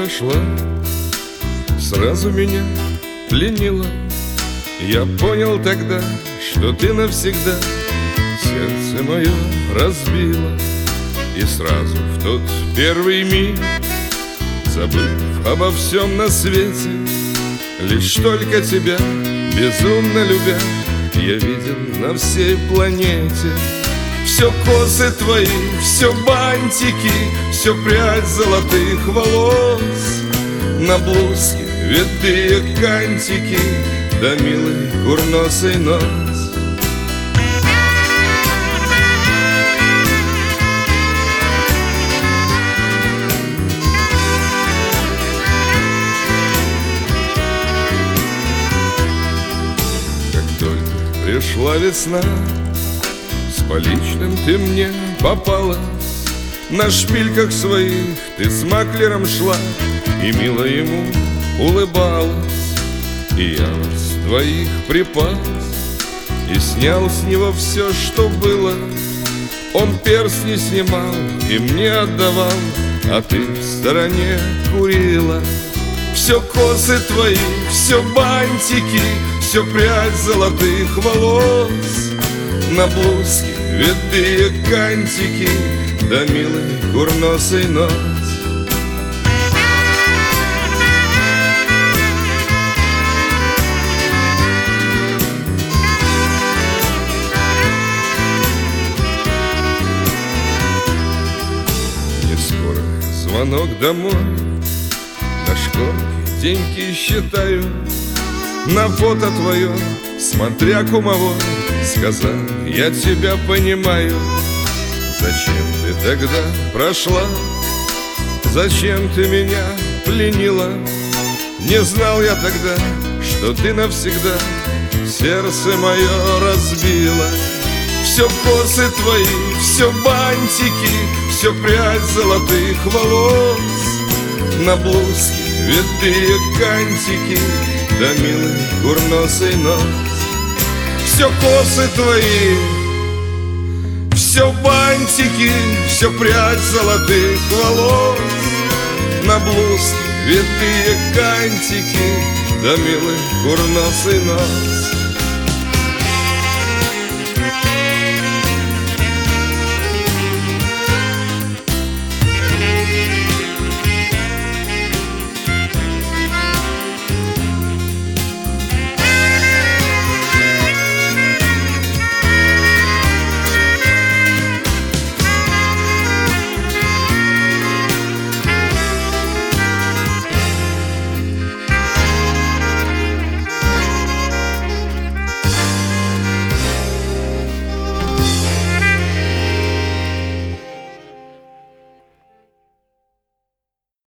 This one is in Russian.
прошла, сразу меня пленила. Я понял тогда, что ты навсегда сердце мое разбила. И сразу в тот первый миг, забыв обо всем на свете, лишь только тебя, безумно любя, я видел на всей планете. Все косы твои, все бантики, все прядь золотых волос, на блузке витые кантики, да милый курносый нос. Как только пришла весна, с поличным ты мне попала. На шпильках своих ты с маклером шла и мило ему улыбалась. И я вас двоих припас и снял с него все, что было. Он перстни снимал и мне отдавал, а ты в стороне курила. Все косы твои, все бантики, все прядь золотых волос, на блузке витые кантики, да милый курносый нос. Не скоро звонок домой, на школке деньги считаю, на фото твое, смотря кумовой, сказал: я тебя понимаю. Зачем ты тогда прошла? Зачем ты меня пленила? Не знал я тогда, что ты навсегда сердце мое разбила. Все косы твои, все бантики, все прядь золотых волос, на блузке витые кантики, да милый курносый нос. Все косы твои, все бантики, все прядь золотых волос, на блузке витые кантики, да милый курносый нос.